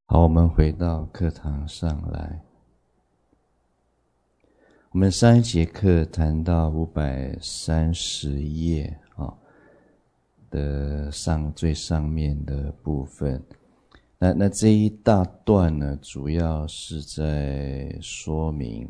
好，我们回到课堂上来。我们上一节课谈到530页的最上面的部分。那这一大段呢，主要是在说明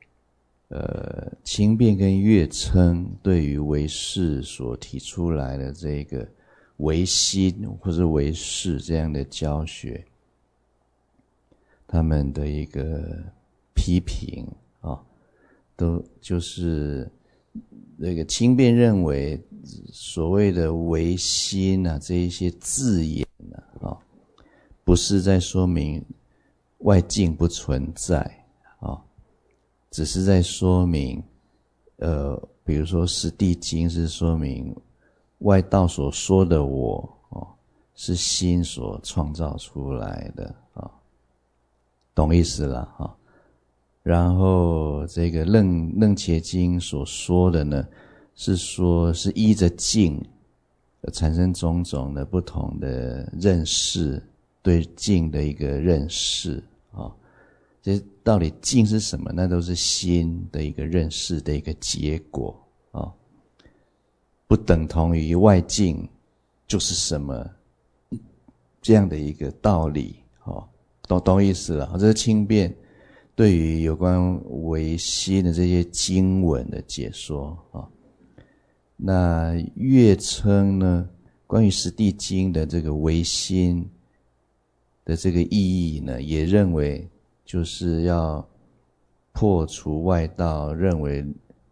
轻便跟乐称对于唯识所提出来的这个唯心或是唯识这样的教学，他们的一个批评都就是那个轻便认为所谓的唯心这一些字眼不是在说明外境不存在只是在说明比如说实地经是说明外道所说的我是心所创造出来的懂意思了然后这个楞伽经所说的呢，是说是依着境产生种种的不同的认识，对境的一个认识这到底境是什么？那都是心的一个认识的一个结果不等同于外境就是什么这样的一个道理懂意思了。这是轻便对于有关唯心的这些经文的解说那乐称呢，关于实地经的这个唯心的这个意义呢，也认为就是要破除外道认为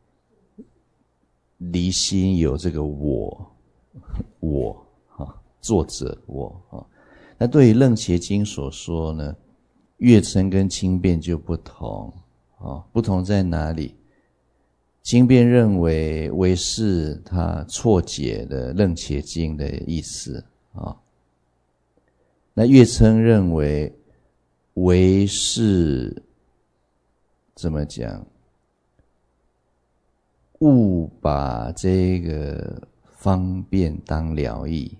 离心有这个我作者我那对于楞伽经所说呢，乐称跟轻便就不同不同在哪里？轻便认为唯识他错解的楞伽经的意思那乐称认为唯识怎么讲？误把这个方便当了义。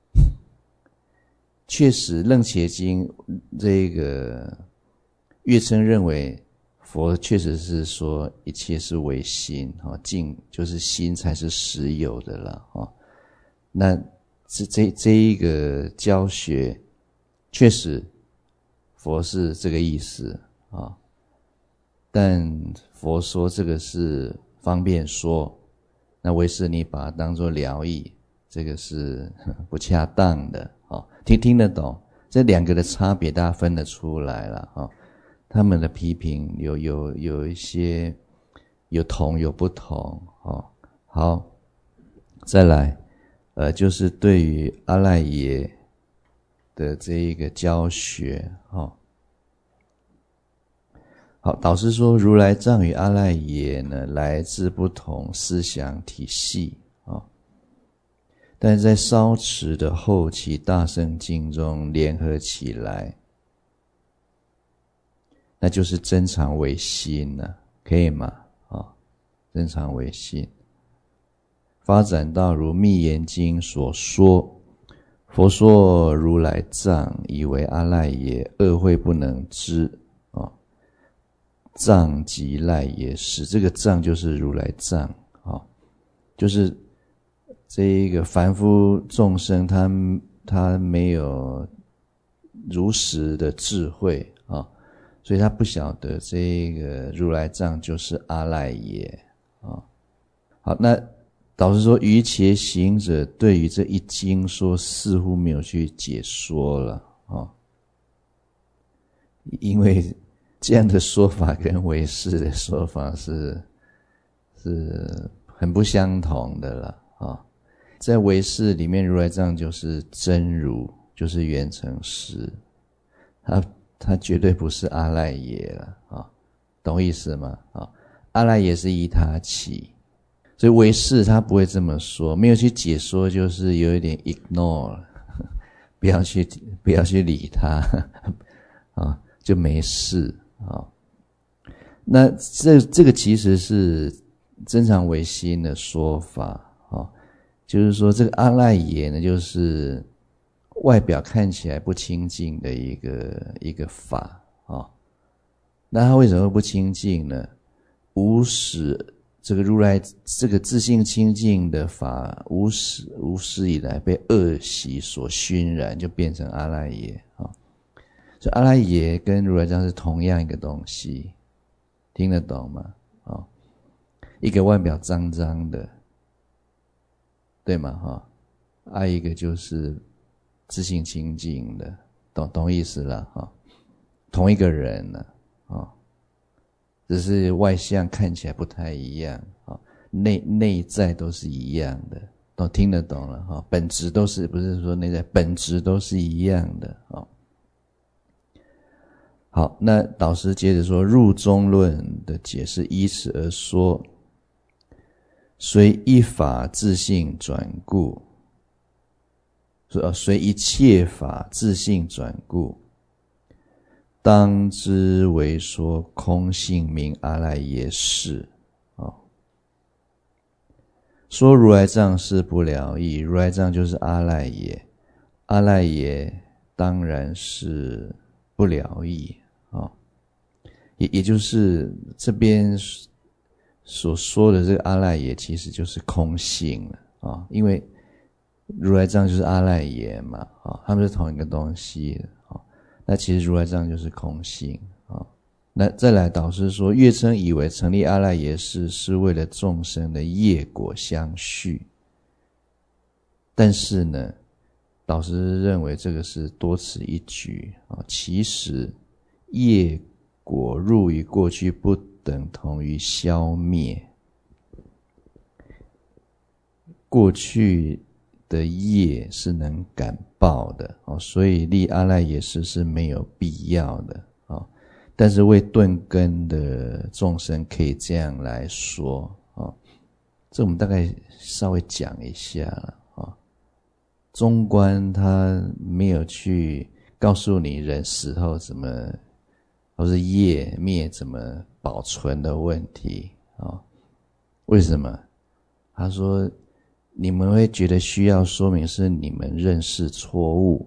确实楞伽经这个乐称认为佛确实是说一切是唯心境就是心才是实有的了那这一个教学确实佛是这个意思但佛说这个是方便说，那唯识你把它当作了义，这个是不恰当的听得懂这两个的差别，大家分得出来了他们的批评有一些有同有不同好，再来就是对于阿赖耶的这一个教学好，导师说如来藏与阿赖耶呢来自不同思想体系但是在烧持的后期大乘经中联合起来，那就是真常唯心了可以吗真常唯心发展到如密严经所说，佛说如来藏以为阿赖耶恶慧不能知藏即赖耶识，这个藏就是如来藏就是这一个凡夫众生他没有如实的智慧所以他不晓得这个如来藏就是阿赖耶好，那导师说瑜伽行者对于这一经说似乎没有去解说了因为这样的说法跟唯识的说法是很不相同的了在唯识里面，如来藏就是真如，就是圆成实，他绝对不是阿赖耶了懂意思吗阿赖耶是依他起，所以唯识他不会这么说，没有去解说，就是有一点 ignore 不要去理他就没事那这个其实是真常唯心的说法就是说这个阿赖耶呢，就是外表看起来不清净的一个法啊。那它为什么会不清净呢？无始这个如来这个自性清净的法，无始以来被恶习所熏染，就变成阿赖耶啊。所以阿赖耶跟如来藏是同样一个东西，听得懂吗？啊，一个外表脏脏的，对吗？哈，一个就是自性清净的，懂意思了哈？同一个人了啊，只是外相看起来不太一样啊，内在都是一样的，都听得懂了哈？本质都是，不是说内在，本质都是一样的啊。好，那导师接着说，入中论的解释依此而说，随一法自性转故，随一切法自性转故，当知为说空性名阿赖耶识。说如来藏是不了义，如来藏就是阿赖耶，阿赖耶当然是不了义啊，也就是这边所说的这个阿赖耶其实就是空性了啊，因为如来藏就是阿赖耶嘛啊，他们是同一个东西啊，那其实如来藏就是空性啊。那再来导师说，月称以为成立阿赖耶识是为了众生的业果相续，但是呢，导师认为这个是多此一举啊。其实业果入于过去不等同于消灭，过去的业是能感报的哦，所以立阿赖耶识是没有必要的哦。但是为顿根的众生可以这样来说哦，这我们大概稍微讲一下了哦。中观他没有去告诉你人死后怎么，或是业灭怎么保存的问题哦。为什么？他说你们会觉得需要说明是你们认识错误，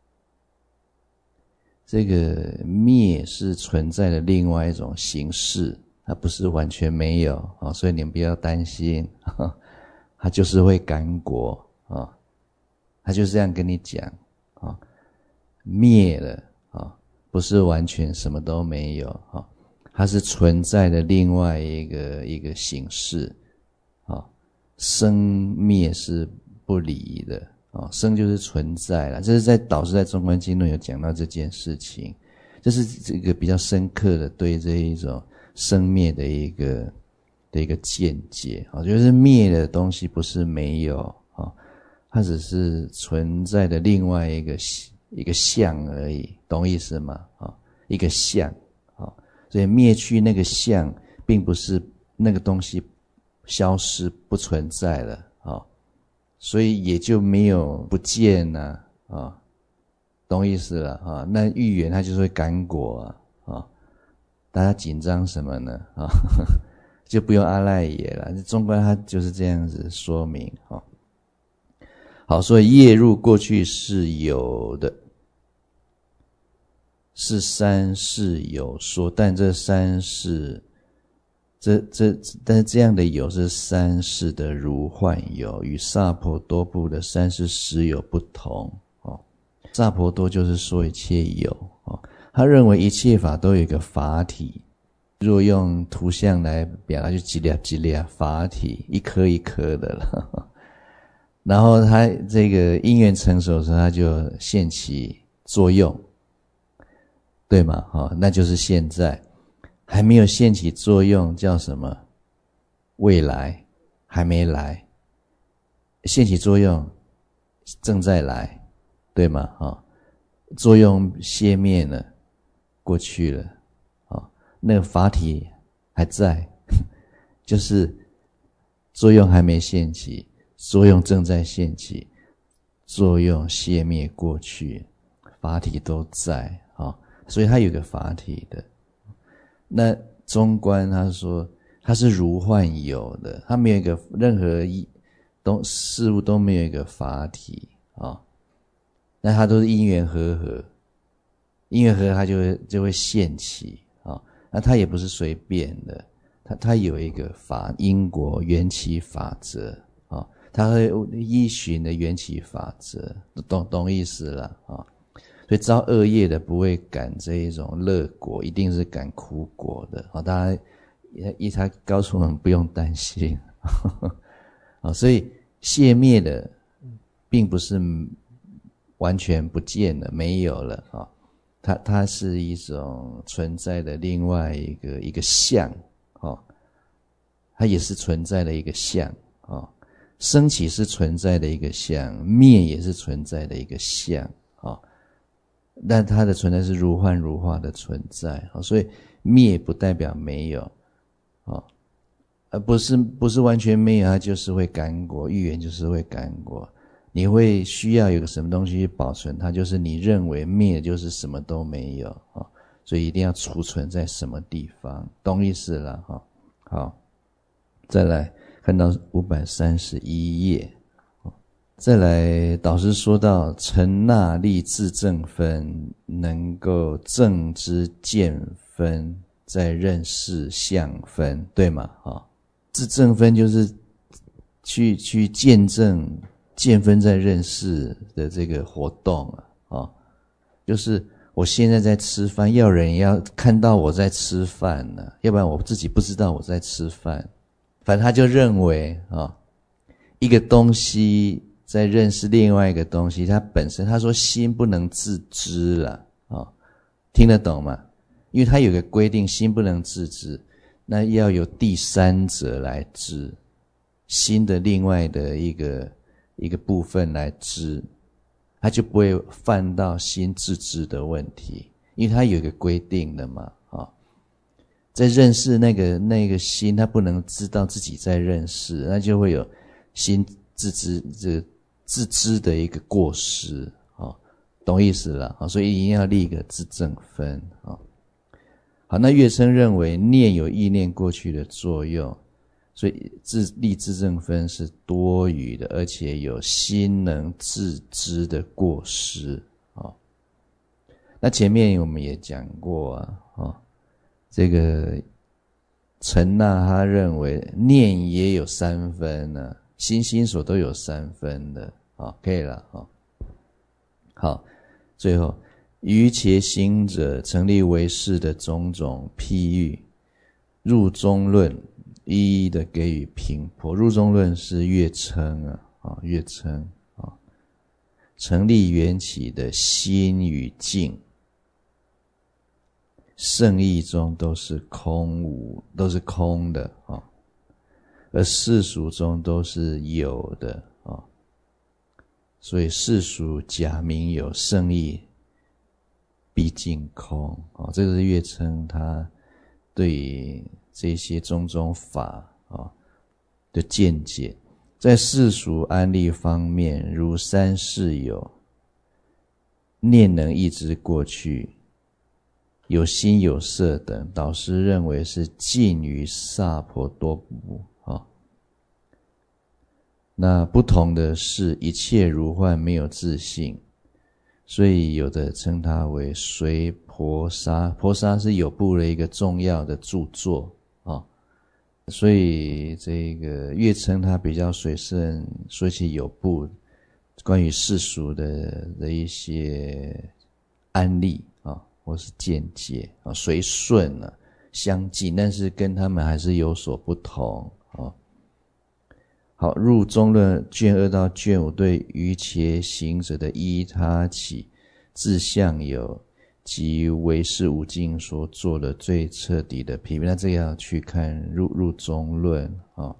这个灭是存在的另外一种形式，它不是完全没有啊，所以你们不要担心，它就是会感果啊，它就是这样跟你讲啊，灭了啊，不是完全什么都没有啊，它是存在的另外一个形式啊，生灭是不离的。生就是存在啦，这是在导师在中观经论有讲到这件事情，这是这个比较深刻的对这一种生灭的一个见解啊，就是灭的东西不是没有啊，它只是存在的另外一个相而已，懂意思吗？啊，一个相啊，所以灭去那个相，并不是那个东西消失不存在了啊。所以也就没有不见啊，懂意思了啊？那预言它就是会感果啊，大家紧张什么呢？就不用阿赖耶了，中观它就是这样子说明啊。好，所以业入过去是有的，是三世有说，但这三世。但是这样的有是三世的如幻有，与萨婆多部的三世实有不同哦。萨婆多就是说一切有哦，他认为一切法都有一个法体，若用图像来表达，就几粒法体，一颗一颗的了。然后他这个因缘成熟的时候，他就现起作用，对吗？那就是现在。还没有现起作用叫什么？未来还没来，现起作用正在来，对吗？作用熄灭了，过去了，那个法体还在，就是作用还没现起，作用正在现起，作用熄灭过去，法体都在所以它有个法体的。那中观他说他是如幻有的，他没有一个任何事物都没有一个法体那它都是因缘和合，因缘和合它就会现起啊。那它也不是随便的，它有一个因果缘起法则啊，它会依循的缘起法则，懂意思了啊。所以造恶业的不会感这一种乐果，一定是感苦果的啊。大家他告诉我们不用担心啊。所以谢灭的并不是完全不见了，没有了啊。它是一种存在的另外一个相啊，它也是存在的一个相啊。升起是存在的一个相，灭也是存在的一个相啊。但它的存在是如幻如化的存在，所以灭不代表没有，而不是完全没有，它就是会感果，欲缘就是会感果。你会需要有个什么东西去保存它，就是你认为灭就是什么都没有，所以一定要储存在什么地方，懂意思了哈。好，再来看到531页。再来，导师说到成那立自正分，能够正知见分，再认识相分，对吗？自正分就是去见证见分在认识的这个活动啊，就是我现在在吃饭，要人要看到我在吃饭呢，要不然我自己不知道我在吃饭。反正他就认为一个东西在认识另外一个东西，它本身他说心不能自知了听得懂吗？因为他有个规定，心不能自知，那要有第三者来知，心的另外的一个部分来知，他就不会犯到心自知的问题，因为他有一个规定的嘛在认识那个心，他不能知道自己在认识，那就会有心自知自知的一个过失懂意思了所以一定要立一个自正分好，那月称认为念有意念过去的作用，所以立自正分是多余的，而且有心能自知的过失那前面我们也讲过这个陈那他认为念也有3分呢，心所都有3分的可以了好，最后于且行者成立为是的种种譬喻，入中论一一的给予评破。入中论是月称月称成立缘起的心与境圣义中都是空无，都是空的而世俗中都是有的所以世俗假名有，圣义毕竟空这个是月称他对于这些种种法的见解。在世俗安立方面，如三世有念能忆知过去，有心有色等，导师认为是近于萨婆多部那不同的是一切如幻没有自性，所以有的称它为随婆沙。婆沙是有部的一个重要的著作所以这个月称它比较随顺说起有部关于世俗的一些案例或是见解随顺相近，但是跟他们还是有所不同好，入中论卷2到卷5对于且行者的依他起自相有及唯识无尽所做的最彻底的批评。那这个要去看入中论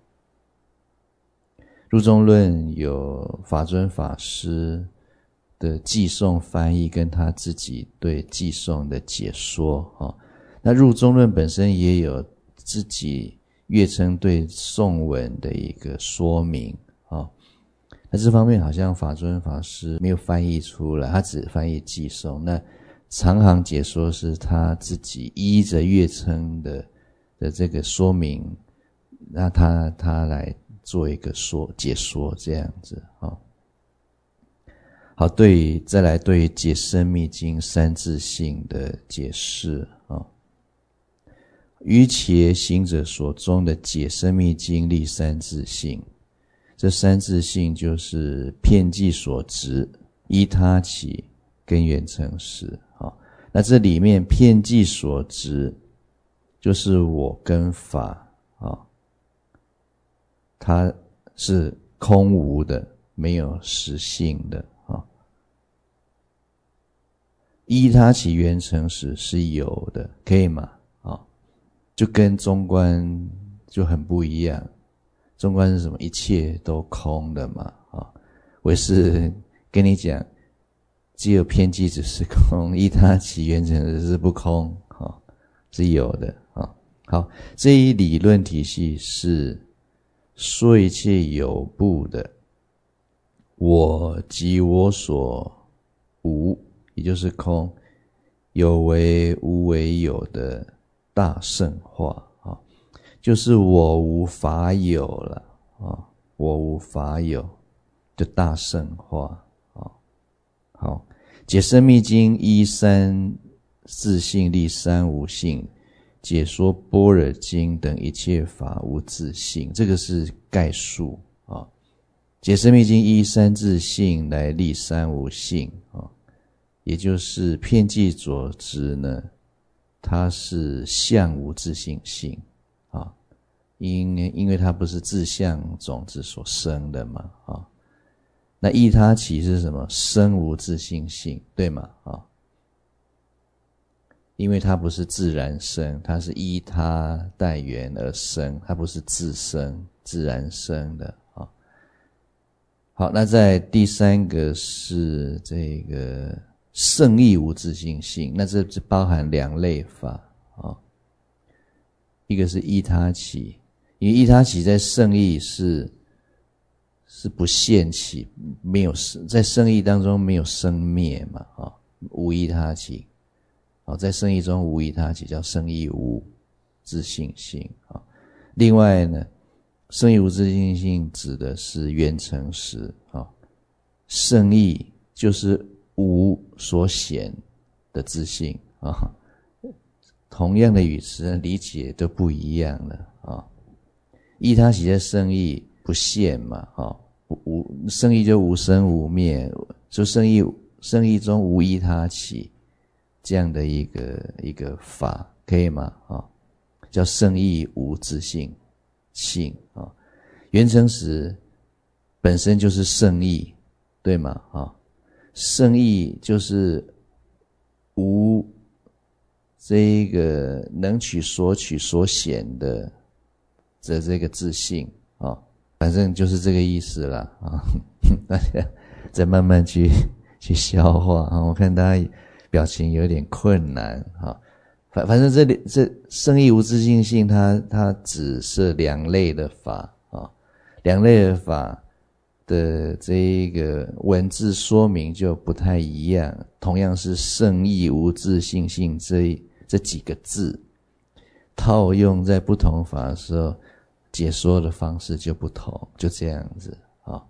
入中论有法尊法师的寄颂翻译跟他自己对寄颂的解说那入中论本身也有自己月称对颂文的一个说明那这方面好像法尊法师没有翻译出来，他只翻译寄颂。那长行解说是他自己依着月称的这个说明，那他来做一个解说这样子好， 好，再来对于解深密经三自性的解释啊。于且行者所中的解深密经立三自性，这三自性就是遍计所执、依他起、根源成实。好，那这里面遍计所执就是我跟法啊，它是空无的，没有实性的啊。依他起缘成实是有的，可以吗？啊，就跟中观就很不一样。中观是什么？一切都空的嘛，啊，唯是跟你讲，只有遍计只是空，依他起缘成实是不空，啊，是有的啊。好，这一理论体系是说一切有部的我及我所无，也就是空，有为无为有的大圣化啊，就是我无法有了啊，我无法有的大圣化啊。好，解深密经依三自性立三无性，解说般若经等一切法无自性，这个是概述啊。解深密经依三自性来立三无性啊，也就是遍计所执呢，它是相无自性性啊，因为它不是自相种子所生的嘛啊。那依他起是什么？生无自性性，对吗？啊，因为它不是自然生，它是依他待缘而生，它不是自生自然生的啊。好，那在第三个是这个圣义无自性性，那这包含两类法啊，一个是依他起，因为依他起在圣义是不现起，没有在圣义当中没有生灭嘛啊，无依他起。好，在圣义中无依他起，叫圣义无自性性啊。另外呢，圣义无自性性指的是缘成实啊，圣义就是无所显的自性啊。同样的语词理解都不一样了啊。依他起在圣义不现嘛啊，圣义就无生无灭，就圣义中无依他起。这样的一个法可以吗？啊，叫圣义无自性性啊，缘成实本身就是圣义，对吗？啊，圣义就是无这个能取所取所显的这个自性啊，反正就是这个意思啦啊，大家再慢慢去消化啊，我看大家表情有点困难哈，反正这圣义无自性性，它只是两类的法啊，两类的法的这一个文字说明就不太一样。同样是圣义无自性性这几个字，套用在不同法的时候，解说的方式就不同，就这样子啊。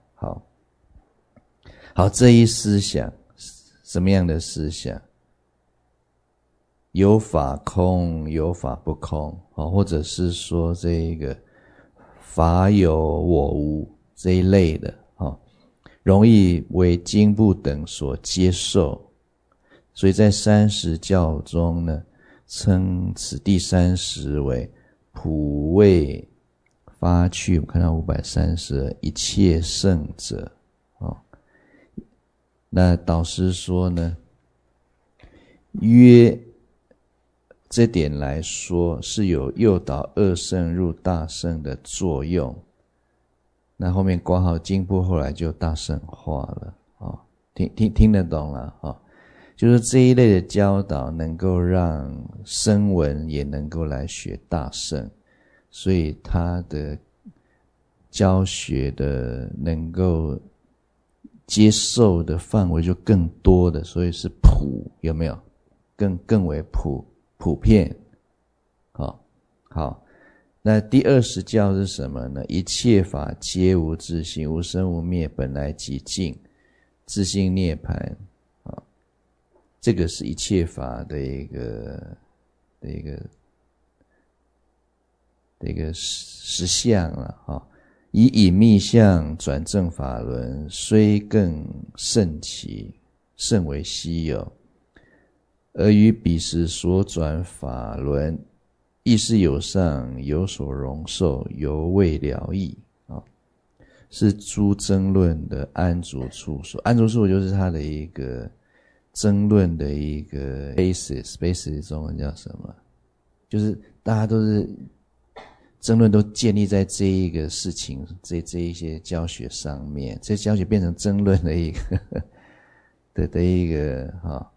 好，这一思想什么样的思想？有法空，有法不空，或者是说这个法有我无这一类的，容易为经部等所接受，所以在30教中呢，称此第30为普为发趣，我看到532一切圣者那导师说呢，约这点来说是有诱导二圣入大圣的作用。那后面括号经部后来就大圣化了听得懂了就是这一类的教导能够让声闻也能够来学大圣，所以他的教学的能够接受的范围就更多的，所以是普，有没有？更为普遍。好，那第20教是什么呢？一切法皆无自性，无生无灭，本来即净。 自性涅槃啊，这个是一切法的一个实相了啊。以隐密相转正法轮，虽更甚奇，甚为稀有。而于彼时所转法轮，亦是有上有所容受，犹未了义啊，是诸争论的安住处所。安住处就是它的一个争论的一个 basis 中文叫什么？就是大家都是争论都建立在这一个事情这一些教学上面，这教学变成争论的一个的一个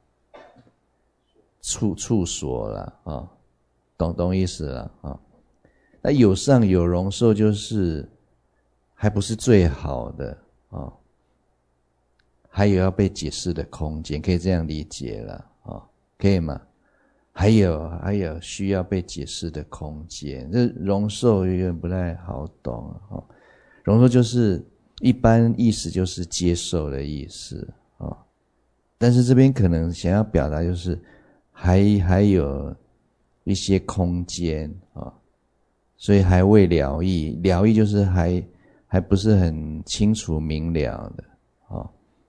处所了啊，懂意思了啊。那有上有容受就是还不是最好的啊，还有要被解释的空间，可以这样理解了啊，可以吗？还有需要被解释的空间，这容受有点不太好懂啊。容受就是一般意思就是接受的意思啊，但是这边可能想要表达就是还有一些空间啊，所以还未了义，了义就是还不是很清楚明了的啊。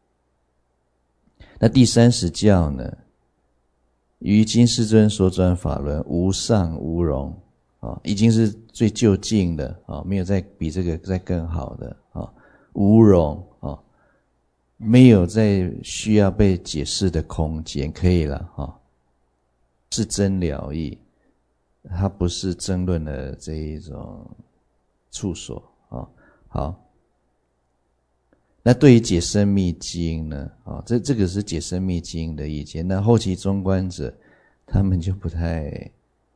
那第30教呢？于今世尊所转法轮，无上无容啊，已经是最就近的啊，没有再比这个再更好的啊，无容啊，没有再需要被解释的空间，可以了啊，是真了义，它不是争论的这一种处所啊。好，那对于解深密经呢？这个是解深密经的意见。那后期中观者他们就不太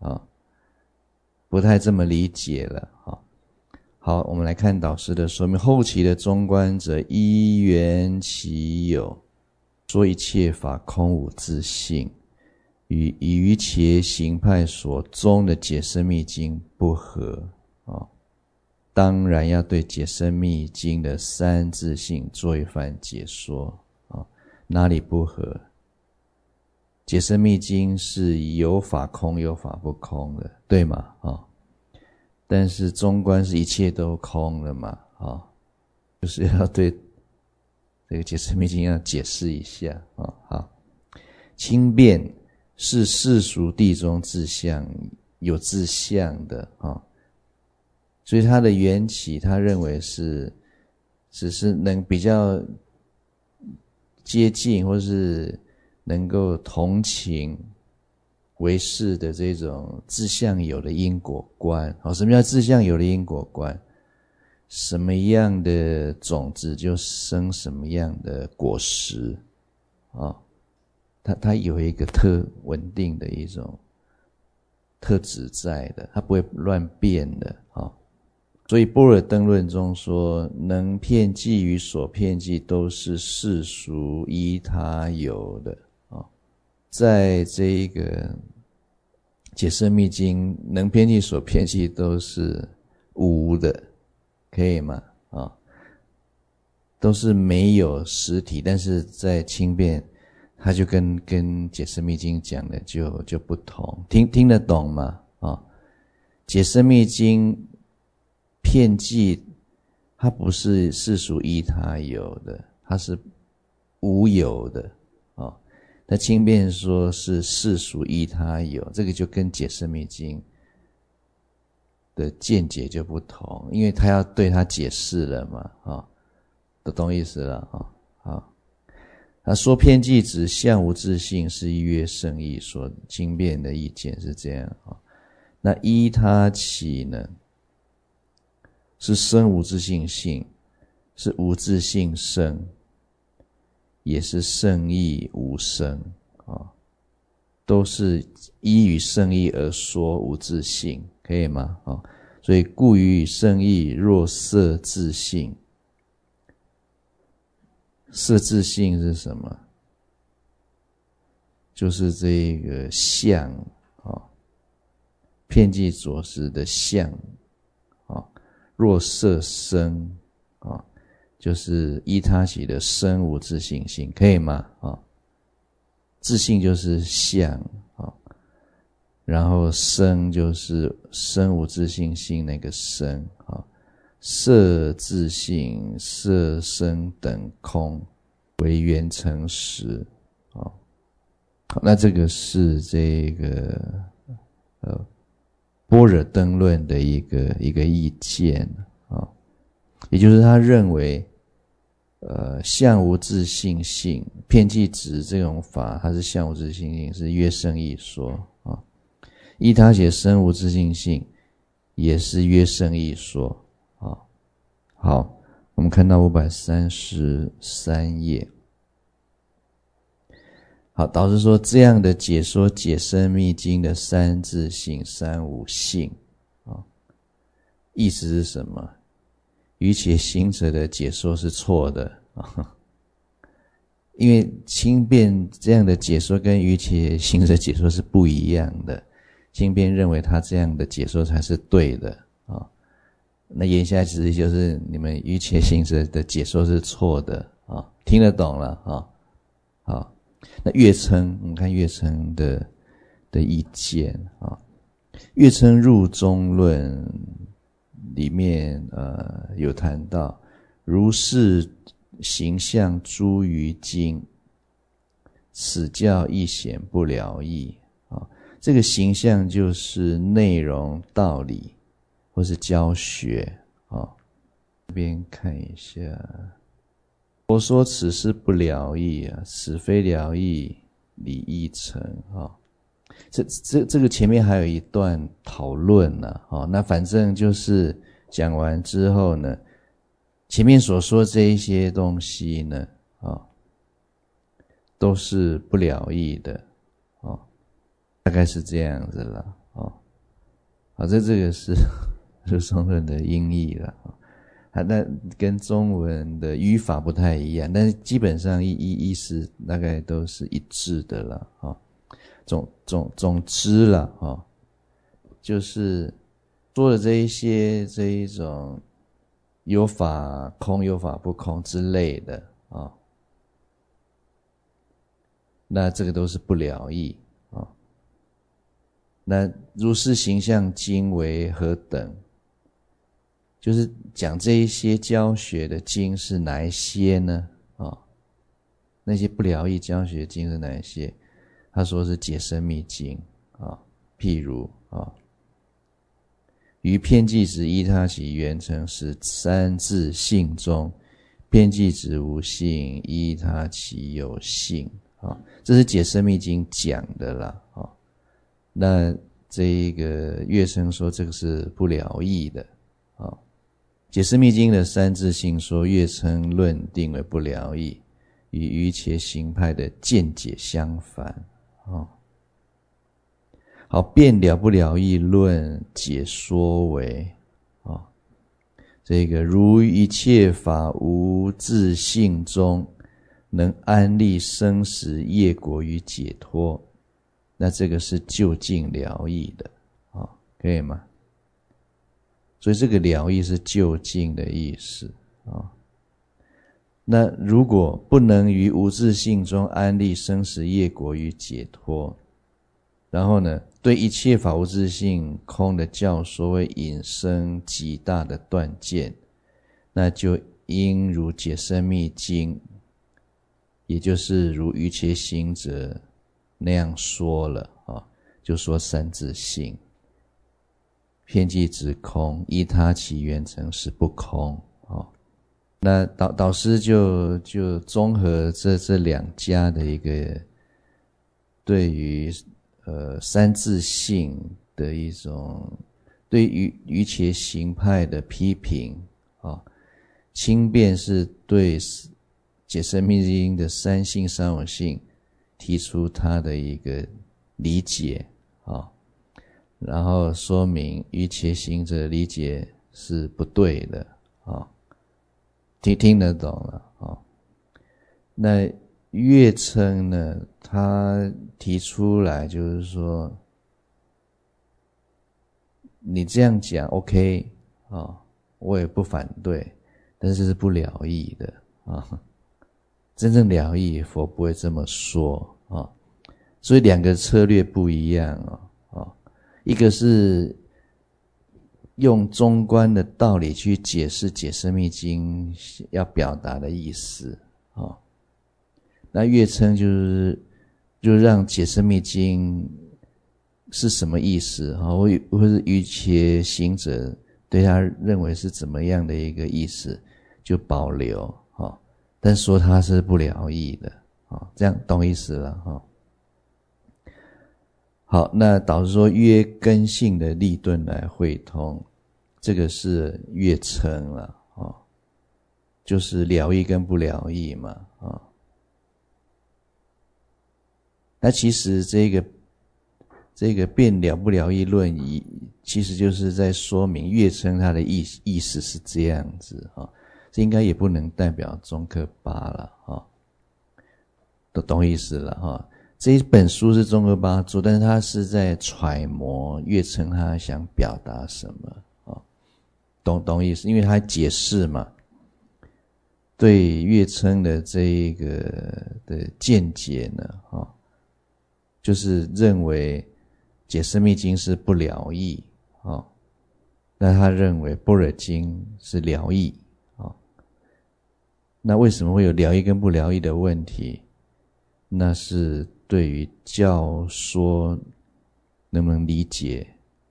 这么理解了啊。好，我们来看导师的说明。后期的中观者依缘其有，说一切法空无自性，与瑜伽行派所宗的解深密经不合啊。当然要对解深密经的三自性做一番解说啊，哪里不合？解深密经是有法空有法不空的，对吗？但是中观是一切都空了嘛，就是要对这个解深密经要解释一下啊。好，轻便是世俗谛中自相有自相的啊。所以他的缘起他认为是只是能比较接近或是能够同情唯识的这种自相有的因果观。什么叫自相有的因果观？什么样的种子就生什么样的果实它有一个特稳定的一种特质在的，它不会乱变的所以般若灯论中说，能遍计与所遍计都是世俗依他有的在这一个解深密经，能遍计所遍计都是无的，可以吗？都是没有实体，但是在轻便它就跟解深密经讲的就不同，听得懂吗？解深密经遍计它不是世俗依他有的，它是无有的那轻便说是世俗依他有，这个就跟解深密经的见解就不同，因为他要对他解释了嘛都懂意思了他说遍计指相无自性是一约圣义，说轻便的意见是这样那依他起呢？是生无自性性，是无自性生，也是圣义无生都是依于圣义而说无自性，可以吗？所以故于圣义若色自性，色自性是什么？就是这个相遍计着实的相若色生就是依他起的生无自性性，可以吗？自性就是相，然后生就是生无自性性那个生，色自性色生等空为缘成实。那这个是这个般若灯论的一个意见，也就是他认为相无自性性，遍计执这种法它是相无自性性，是约圣义说依他起生无自性性也是约圣义说。好，我们看到533页。好，导师说这样的解说解深密经的三自性三无性意思是什么？于且行者的解说是错的因为轻便这样的解说跟于且行者解说是不一样的，轻便认为他这样的解说才是对的那言下之意就是你们于且行者的解说是错的听得懂了好，那乐称，我们看乐称的意见乐称入中论里面有谈到如是形象诸于经，此教亦显不了义这个形象就是内容道理或是教学这边看一下，我说此事不了义此非了义理义成这个前面还有一段讨论那反正就是讲完之后呢，前面所说这一些东西呢都是不了义的大概是这样子了好，这个是中论的音译了那跟中文的语法不太一样，但是基本上意思大概都是一致的了总之了就是说的这一种有法空有法不空之类的那这个都是不了义那如是形象经为何等？就是讲这一些教学的经是哪一些呢那些不了义教学经是哪一些？他说是解深密经譬如于遍计执依他起缘成实三自性中，遍计执无性依他起有性这是解深密经讲的啦那这一个乐称说这个是不了义的解深密经的三自性说乐称论定为不了义，与于且行派的见解相反好，辩了不了义论解说为这个如一切法无自性中能安立生死业果与解脱，那这个是究竟了义的可以吗？所以这个了义是究竟的意思那如果不能于无自性中安立生死业果与解脱，然后呢对一切法无自性空的教说会引生极大的断见，那就应如解深密经，也就是如于且行者那样说了就说三自性遍计执空依他起缘成实不空那导师就综合这两家的一个对于三自性的一种对于于且行派的批评轻便是对解深密经的三性三无性提出他的一个理解然后说明于且行者的理解是不对的听得懂了那乐称呢他提出来就是说你这样讲 OK我也不反对， 但是是不了义的啊。真正了义，佛不会这么说啊。所以两个策略不一样啊。一个是用中观的道理去解释《解深密经》要表达的意思啊。那乐称就让《解深密经》是什么意思啊？或是瑜伽行者对他认为是怎么样的一个意思，就保留啊，但说他是不了义的啊，这样懂意思了哈。好，那导师说约根性的立顿来会通，这个是乐称了啊，就是了义跟不了义嘛啊。那其实这个辩了不了义论，其实就是在说明乐称它的意思是这样子啊，这应该也不能代表中科八了啊，都懂意思了哈。这一本书是中科八做，但是他是在揣摩乐称他想表达什么啊，懂意思？因为他解释嘛，对乐称的这一个的见解呢啊，就是认为解深密经是不了义啊，那他认为般若经是了义啊。那为什么会有了义跟不了义的问题？那是对于教说能不能理解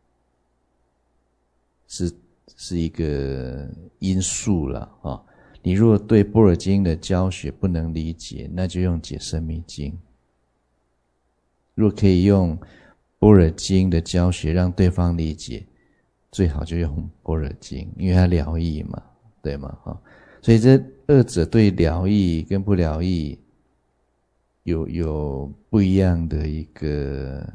是一个因素了啊。你如果对般若经的教学不能理解，那就用解深密经。如果可以用般若经的教学让对方理解，最好就用般若经，因为它了义嘛，对吗？所以这二者对了义跟不了义有不一样的一个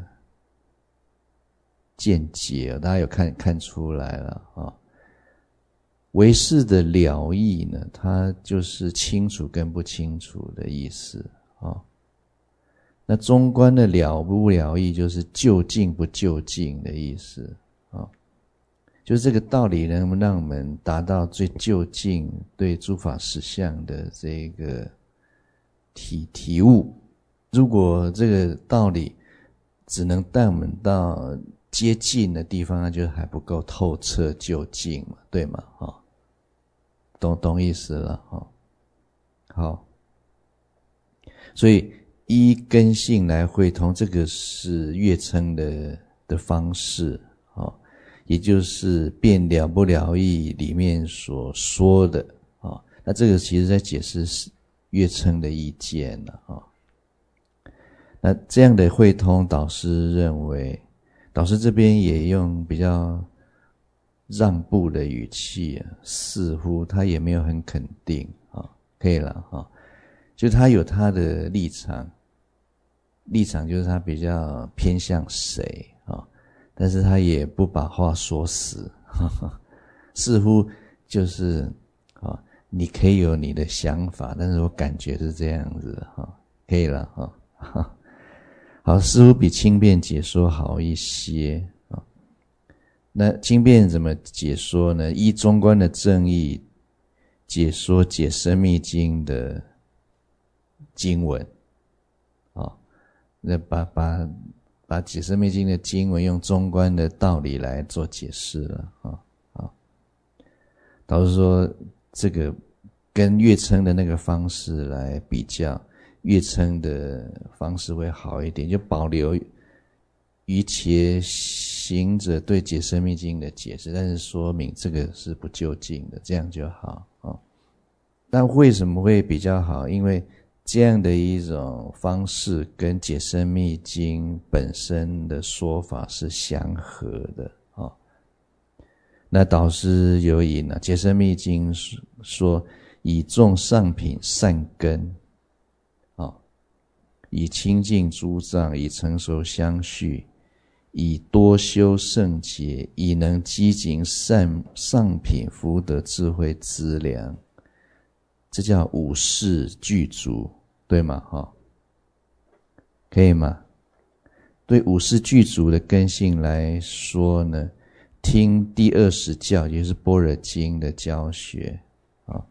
见解，大家有看出来了啊。唯识的了义呢，它就是清楚跟不清楚的意思啊。那中观的了不了义就是究竟不究竟的意思啊，就是这个道理能不能让我们达到最究竟对诸法实相的这个体悟。如果这个道理只能带我们到接近的地方，那就还不够透彻究竟嘛，对吗？懂意思了哈。好，所以依根性来会通，这个是乐称的方式啊，也就是辩了不了义里面所说的啊。那这个其实在解释乐称的意见了啊。那这样的会通，导师认为，导师这边也用比较让步的语气似乎他也没有很肯定啊，可以了啊，就他有他的立场就是他比较偏向谁啊，但是他也不把话说死，似乎就是啊，你可以有你的想法，但是我感觉是这样子哈，可以了哈。好，似乎比轻便解说好一些啊。那轻便怎么解说呢？依中观的正义解说解深密经的经文啊，那把解深密经的经文用中观的道理来做解释了啊。导师说这个跟乐称的那个方式来比较，乐称的方式会好一点，就保留瑜伽行者对解深密经的解释，但是说明这个是不究竟的，这样就好啊。那为什么会比较好？因为这样的一种方式跟解深密经本身的说法是相合的啊。那导师有以解深密经说，以种上品善根，以清净诸障，以成熟相续，以多修圣洁，以能积集上品福德智慧资粮，这叫五事具足，对吗？可以吗？对五事具足的根性来说呢，听第20教，也就是般若经的教学啊，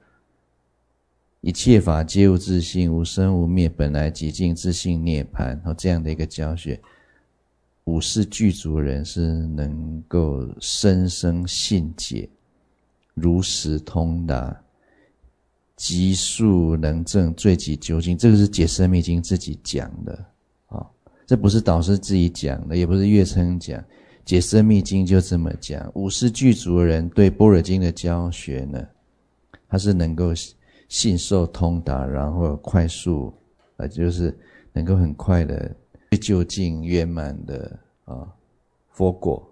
一切法皆无自性，无生无灭，本来寂静，自性涅槃，这样的一个教学，五识具足人是能够深深信解，如实通达，即速能证，最极究竟。这个是解深密经自己讲的这不是导师自己讲的，也不是月称讲，解深密经就这么讲。五识具足的人对般若经的教学呢，他是能够信受通达，然后快速就是能够很快的究竟圆满的佛果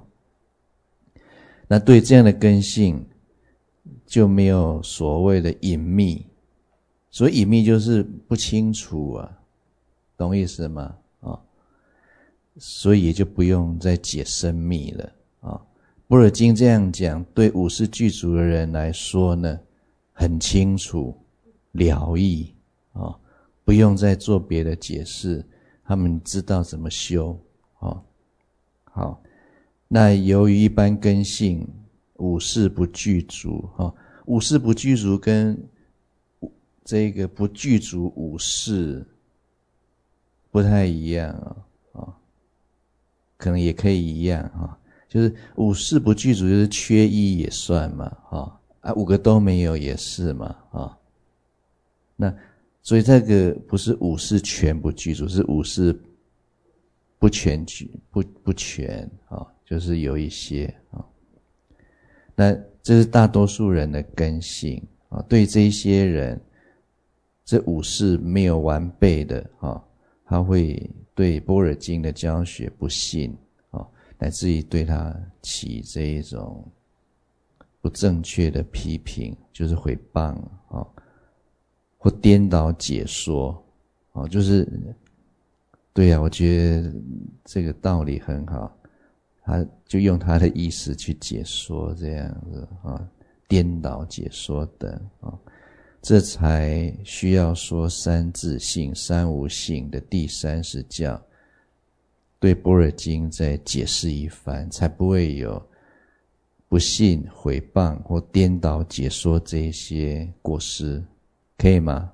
那对这样的根性就没有所谓的隐秘，所以隐秘就是不清楚懂意思吗所以也就不用再解深密了般若经这样讲，对五识具足的人来说呢，很清楚了义不用再做别的解释，他们知道怎么修好，那由于一般根性五识不具足五识不具足跟这个不具足五识不太一样可能也可以一样就是五识不具足就是缺一也算嘛五个都没有也是嘛那所以这个不是五识全不具足，是五识不全具不全就是有一些那这是大多数人的根性对这一些人，这五识没有完备的他会对般若经的教学不信乃至于对他起这一种不正确的批评，就是诽谤或颠倒解说就是对我觉得这个道理很好，他就用他的意思去解说这样子颠倒解说等这才需要说三自性三无性的第30教，对般若经再解释一番，才不会有不信毁谤或颠倒解说这些过失，可以吗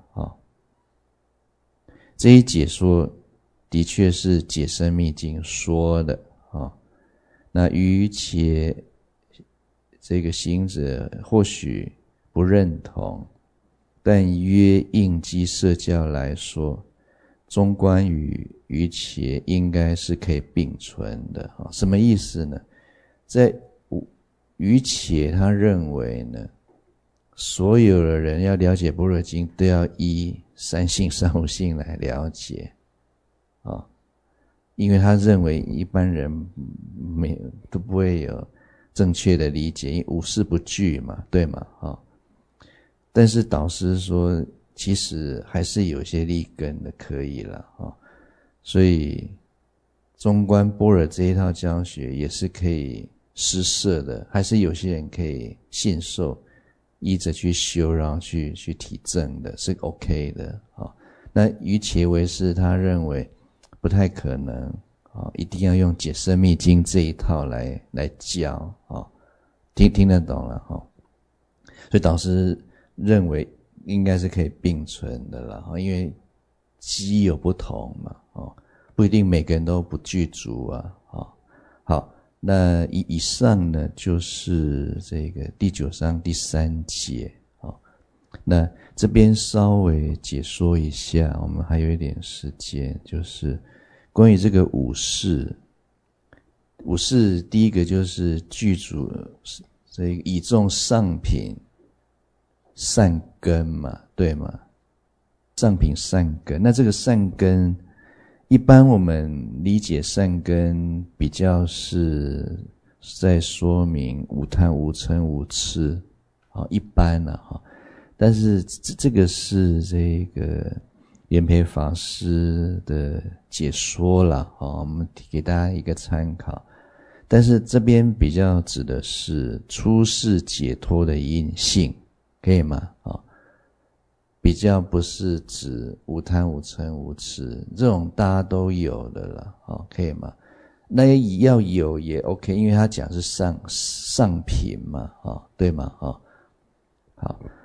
这一解说的确是解深密经说的那余且这个行者或许不认同，但约应机摄教来说，中观与余且应该是可以并存的什么意思呢？在余且他认为呢，所有的人要了解般若经都要依三性三无性来了解因为他认为一般人都不会有正确的理解，因为五识不具嘛，对吗但是导师说其实还是有些立根的可以了所以中观般若这一套教学也是可以施设的，还是有些人可以信受，依着去修，然后去体证的，是 OK 的那余且为是他认为不太可能一定要用解深密经这一套来教听得懂了所以导师认为应该是可以并存的啦因为机有不同嘛不一定每个人都不具足好，那以上呢就是这个第9章第3节那这边稍微解说一下，我们还有一点时间，就是关于这个五识第一个就是具足这个以众上品善根嘛，对吗？上品善根，那这个善根一般我们理解善根比较是在说明无贪无嗔无痴一般但是这个是这个莲培法师的解说啦我们给大家一个参考，但是这边比较指的是出世解脱的因性，可以吗比较不是指无贪无嗔无痴，这种大家都有的了可以吗？那要有也 OK， 因为他讲是上品嘛对吗好，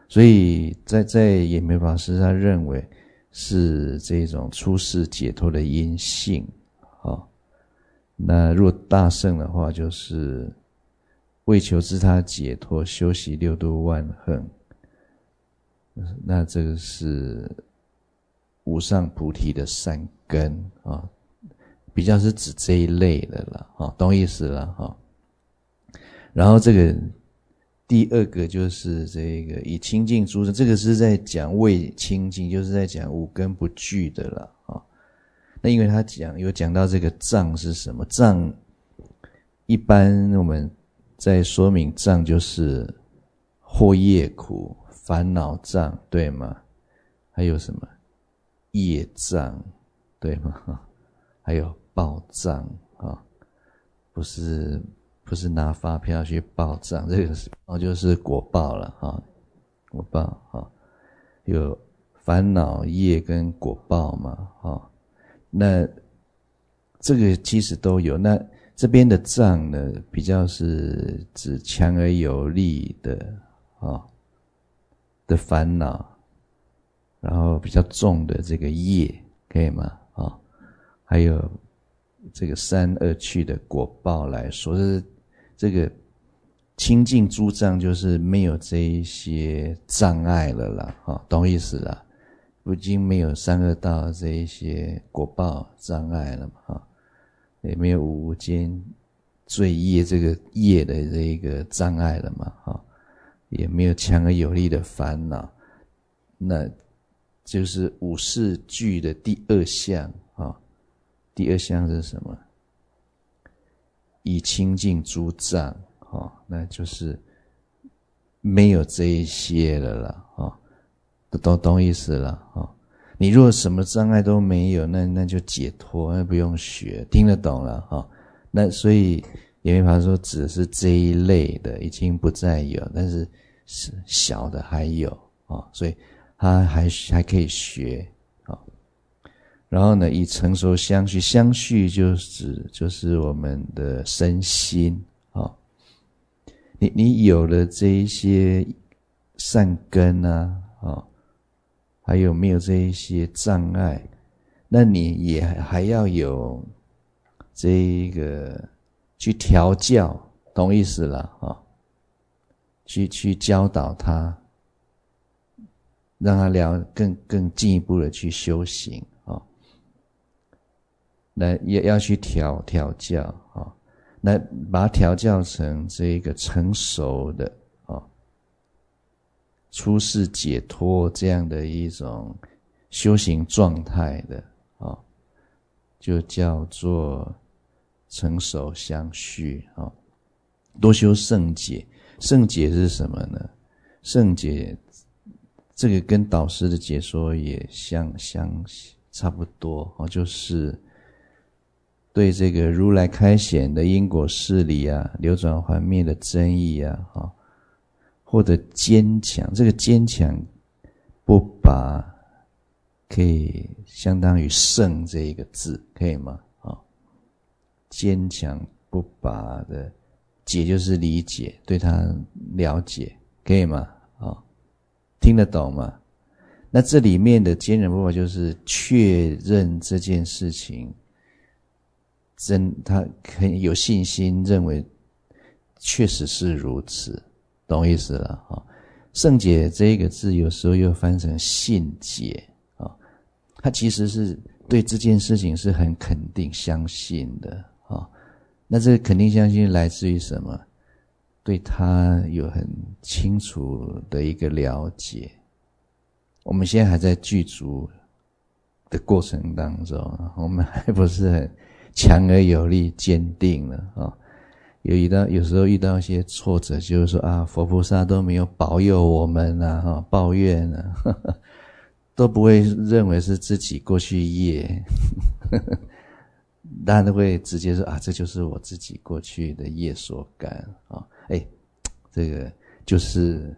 所以在眼明法师他认为是这种出世解脱的因性。那若大乘的话，就是为求自他解脱，修习六度万行。那这个是无上菩提的善根啊，比较是指这一类的啦，懂意思了。然后这个第二个就是这个以清净诸障，这个是在讲未清净，就是在讲五根不具的啦。那因为他有讲到这个障是什么？障一般我们在说明障就是惑业苦、烦恼障，对吗？还有什么业障，对吗？还有报障啊，不是拿发票去报账，这个就是果报了啊，果报啊，有烦恼业跟果报嘛啊。那这个其实都有，那这边的障呢，比较是指强而有力的的烦恼，然后比较重的这个业，可以吗？还有这个三恶趣的果报来说，是这个清净诸障，就是没有这一些障碍了啦，懂意思啦？已经没有三恶道这一些果报障碍了嘛，也没有无间罪业这个业的这一个障碍了嘛，也没有强而有力的烦恼，那就是五世具的第二项啊。第二项是什么？以清净诸障，那就是没有这一些了啦，懂意思了。你如果什么障碍都没有，那就解脱，那不用学，听得懂了。那所以也没法说指的是这一类的已经不再有，但是小的还有所以他还可以学。然后呢，以成熟相续，相续就是我们的身心你有了这一些善根还有没有这一些障碍，那你也还要有这一个去调教，懂意思了去教导他，让他更进一步的去修行那也要去调教那把它调教成这个成熟的出世解脱这样的一种修行状态的就叫做成熟相续多修圣解。圣解是什么呢？圣解这个跟导师的解说也差不多就是对这个如来开显的因果事理流转还灭的真义或者坚强，这个坚强不拔可以相当于圣这一个字，可以吗？坚强不拔的解就是理解，对他了解，可以吗？听得懂吗？那这里面的坚忍不拔就是确认这件事情他很有信心认为确实是如此，懂意思了圣解这一个字有时候又翻成信解他其实是对这件事情是很肯定相信的那这个肯定相信来自于什么？对他有很清楚的一个了解。我们现在还在具足的过程当中，我们还不是很强而有力坚定了有时候遇到一些挫折，就是说佛菩萨都没有保佑我们抱怨都不会认为是自己过去业当然都会直接说这就是我自己过去的业所感这个就是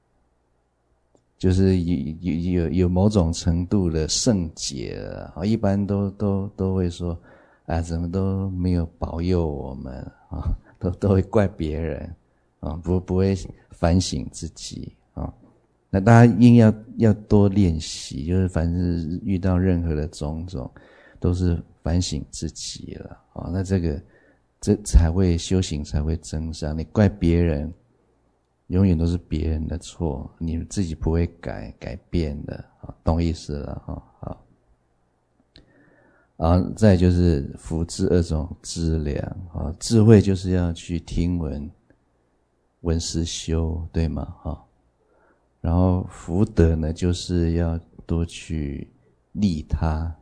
有某种程度的圣解了一般都会说怎么都没有保佑我们都会怪别人不会反省自己那大家硬要多练习，就是凡是遇到任何的种种，都是反省自己了啊。那这才会修行才会增上。你怪别人，永远都是别人的错，你自己不会改变的啊，懂意思了哈。好，然后再就是福智二种资粮啊，智慧就是要去听闻闻思修，对吗？哈。然后福德呢，就是要多去利他，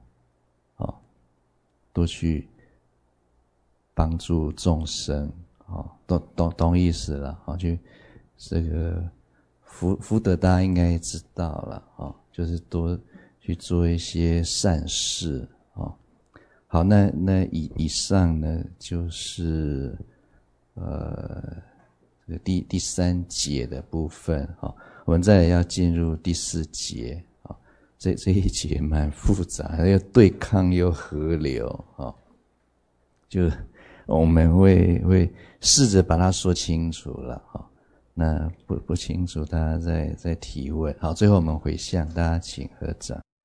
多去帮助众生，懂意思了，去这个福德大家应该知道了，就是多去做一些善事，好，那以上呢就是这个第三节的部分，我们再来要进入第4节，这一节蛮复杂，又对抗又合流，就我们会试着把它说清楚了，那不清楚大家再提问。好，最后我们回向，大家请合掌。